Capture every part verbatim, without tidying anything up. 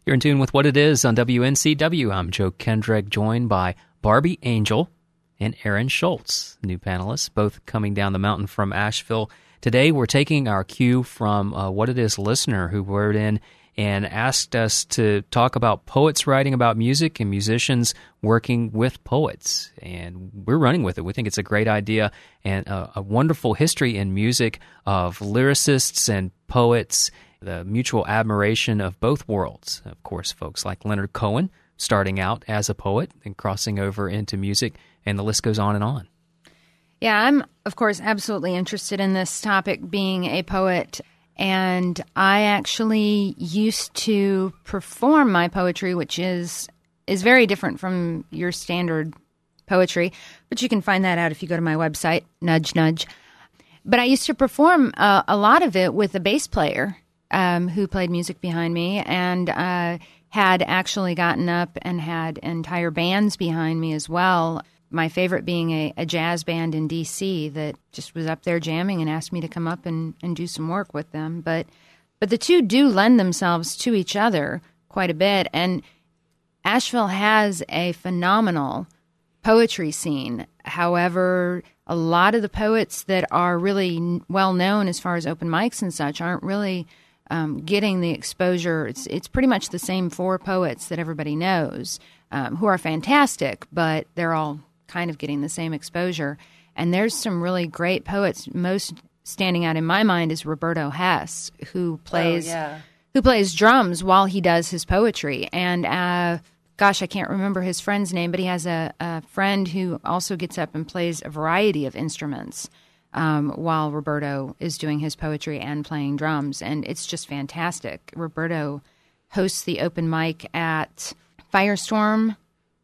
You're in tune with What It Is on W N C W. I'm Joe Kendrick, joined by Barbie Angel and Aaron Schultz, new panelists, both coming down the mountain from Asheville. Today, we're taking our cue from a What It Is listener who wrote in and asked us to talk about poets writing about music and musicians working with poets. And we're running with it. We think it's a great idea and a, a wonderful history in music of lyricists and poets, the mutual admiration of both worlds. Of course, folks like Leonard Cohen, starting out as a poet and crossing over into music, and the list goes on and on. Yeah, I'm, of course, absolutely interested in this topic, being a poet. And I actually used to perform my poetry, which is is very different from your standard poetry. But you can find that out if you go to my website, nudge, nudge. But I used to perform uh, a lot of it with a bass player um, who played music behind me, and uh, had actually gotten up and had entire bands behind me as well. My favorite being a, a jazz band in D C that just was up there jamming and asked me to come up and, and do some work with them. But but the two do lend themselves to each other quite a bit. And Asheville has a phenomenal poetry scene. However, a lot of the poets that are really well known as far as open mics and such aren't really um, getting the exposure. It's, it's pretty much the same four poets that everybody knows, um, who are fantastic, but they're all kind of getting the same exposure. And there's some really great poets. Most standing out in my mind is Roberto Hess, who plays oh, yeah. who plays drums while he does his poetry. And uh, gosh, I can't remember his friend's name, but he has a, a friend who also gets up and plays a variety of instruments um, while Roberto is doing his poetry and playing drums. And it's just fantastic. Roberto hosts the open mic at Firestorm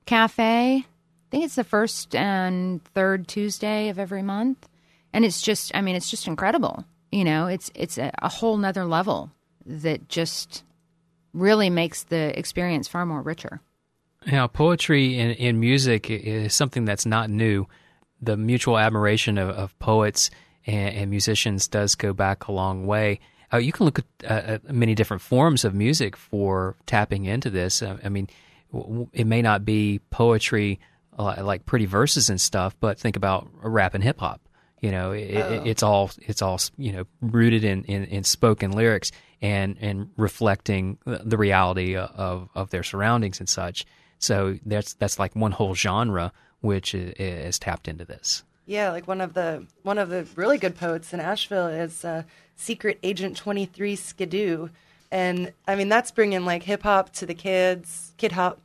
Cafe. I think it's the first and third Tuesday of every month. And it's just, I mean, it's just incredible. You know, it's it's a, a whole nother level that just really makes the experience far more richer. Now, poetry in, in music is something that's not new. The mutual admiration of, of poets and, and musicians does go back a long way. Uh, you can look at uh, many different forms of music for tapping into this. Uh, I mean, w- it may not be poetry Uh, like pretty verses and stuff, but think about rap and hip hop. You know, it, oh. it, it's all it's all you know rooted in, in, in spoken lyrics and, and reflecting the reality of, of their surroundings and such. So that's that's like one whole genre which is, is tapped into this. Yeah, like one of the one of the really good poets in Asheville is uh, Secret Agent twenty-three Skidoo, and I mean that's bringing like hip hop to the kids, kid hop.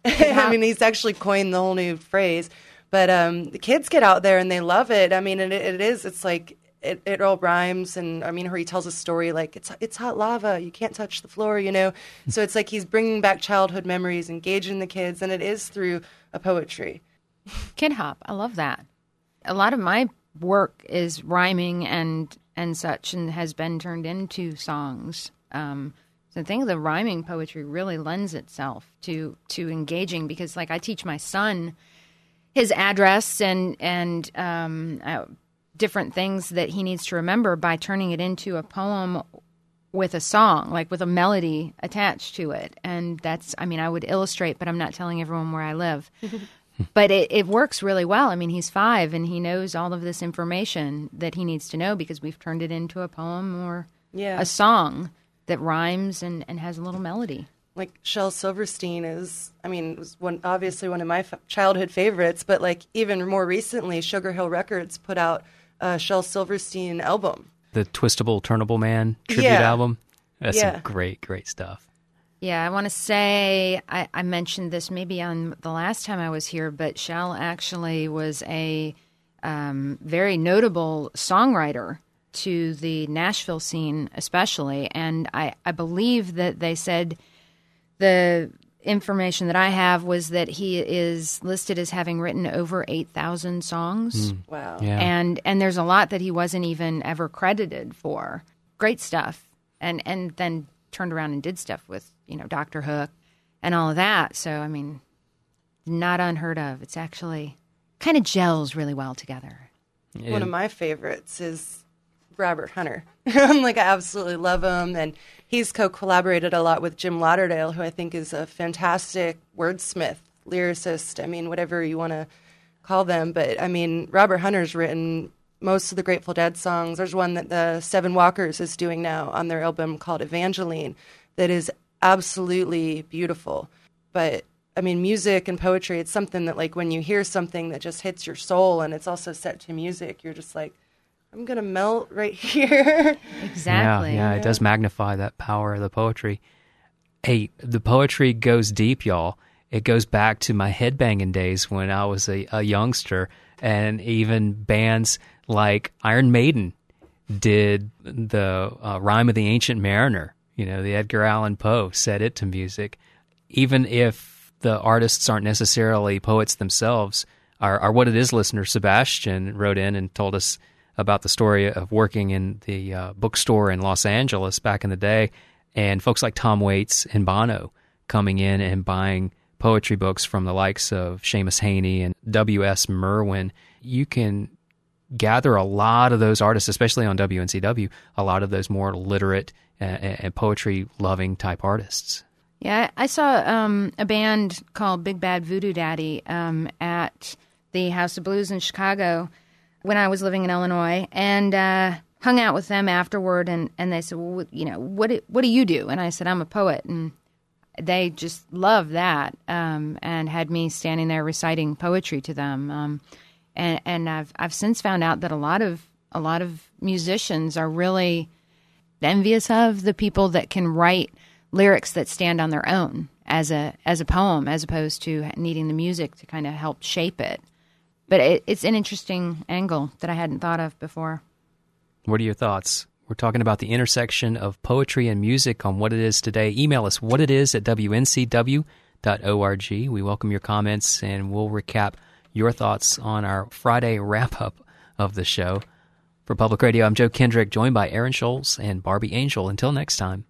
I mean, he's actually coined the whole new phrase, but um, the kids get out there and they love it. I mean, it, it is, it's like, it, it all rhymes. And I mean, where he tells a story like, it's it's hot lava, you can't touch the floor, you know? So it's like he's bringing back childhood memories, engaging the kids, and it is through a poetry. Kid hop, I love that. A lot of my work is rhyming and, and such, and has been turned into songs. Um So I think the rhyming poetry really lends itself to to engaging, because, like, I teach my son his address and and um, uh, different things that he needs to remember by turning it into a poem with a song, like with a melody attached to it. And that's, I mean, I would illustrate, but I'm not telling everyone where I live. But it, it works really well. I mean, he's five and he knows all of this information that he needs to know because we've turned it into a poem or yeah. a song that rhymes and, and has a little melody. Like Shel Silverstein is, I mean, was one obviously one of my f- childhood favorites, but like even more recently, Sugar Hill Records put out a Shel Silverstein album. The Twistable, Turnable Man tribute yeah. album. That's yeah. some great, great stuff. Yeah, I want to say, I, I mentioned this maybe on the last time I was here, but Shel actually was a um, very notable songwriter to the Nashville scene especially. And I, I believe that they said the information that I have was that he is listed as having written over eight thousand songs. Mm. Wow. Yeah. And and there's a lot that he wasn't even ever credited for. Great stuff. And and then turned around and did stuff with, you know, Doctor Hook and all of that. So, I mean, not unheard of. It's actually kind of gels really well together. One of my favorites is Robert Hunter. Like, I absolutely love him. And he's co-collaborated a lot with Jim Lauderdale, who I think is a fantastic wordsmith, lyricist. I mean, whatever you want to call them. But, I mean, Robert Hunter's written most of the Grateful Dead songs. There's one that the Seven Walkers is doing now on their album called Evangeline that is absolutely beautiful. But, I mean, music and poetry, it's something that, like, when you hear something that just hits your soul and it's also set to music, you're just like, I'm going to melt right here. Exactly. Yeah, yeah, it does magnify that power of the poetry. Hey, the poetry goes deep, y'all. It goes back to my headbanging days when I was a, a youngster, and even bands like Iron Maiden did the uh, Rime of the Ancient Mariner. You know, the Edgar Allan Poe set it to music. Even if the artists aren't necessarily poets themselves, our, our What It Is listener, Sebastian, wrote in and told us about the story of working in the uh, bookstore in Los Angeles back in the day, and folks like Tom Waits and Bono coming in and buying poetry books from the likes of Seamus Heaney and W S Merwin. You can gather a lot of those artists, especially on W N C W, a lot of those more literate and, and poetry-loving type artists. Yeah, I saw um, a band called Big Bad Voodoo Daddy um, at the House of Blues in Chicago when I was living in Illinois, and uh, hung out with them afterward, and, and they said, well, you know, what do, what do you do? And I said, I'm a poet, and they just loved that, um, and had me standing there reciting poetry to them. Um, and and I've I've since found out that a lot of a lot of musicians are really envious of the people that can write lyrics that stand on their own as a as a poem, as opposed to needing the music to kind of help shape it. But it, it's an interesting angle that I hadn't thought of before. What are your thoughts? We're talking about the intersection of poetry and music on What It Is today. Email us whatitis at w n c w dot org. We welcome your comments, and we'll recap your thoughts on our Friday wrap-up of the show. For Public Radio, I'm Joe Kendrick, joined by Aaron Scholes and Barbie Angel. Until next time.